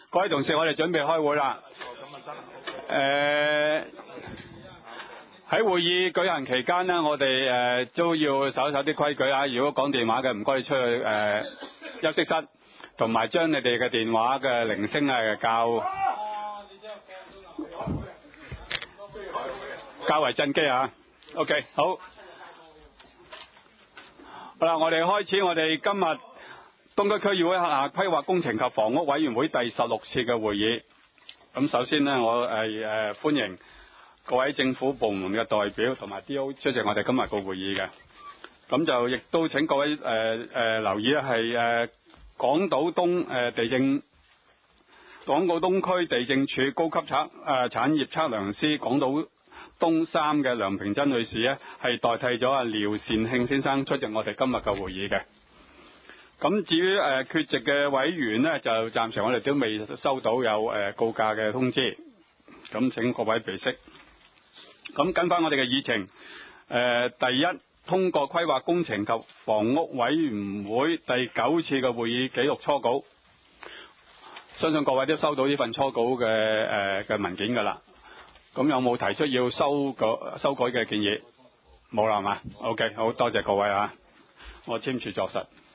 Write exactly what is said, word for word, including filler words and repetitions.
各位同事，我哋準備開會啦。誒喺會議舉行期間呢，我哋誒、呃、都要守守啲規矩啊。如果講電話嘅，唔該你出去誒、呃、休息室，同埋將你哋嘅電話嘅鈴聲係較較為震機啊。OK， 好。好啦，我哋開始我哋今日東區區議會下規劃工程及房屋委員會第十六次嘅會議。咁首先呢，我誒誒、呃、歡迎各位政府部門嘅代表同埋 D O 出席我哋今日個會議嘅。咁就亦都請各位誒誒、呃呃、留意咧，係誒港島東誒、呃、地政港島東區地政處高級測誒、呃、產業測量師港島東三嘅梁平珍女士咧，係代替咗阿廖善慶先生出席我哋今日嘅會議嘅。咁至於誒、呃、缺席嘅委員呢，就暫時我哋都未收到有誒、呃、告假嘅通知，咁請各位備悉。咁跟翻我哋嘅議程，誒、呃、第一，通過規劃工程及房屋委員會第九次嘅會議記錄初稿，相信各位都收到呢份初稿嘅誒嘅文件㗎啦。咁有冇提出要修改修改嘅建議？冇啦嘛 ？OK， 好多謝各位啊，我簽署作實。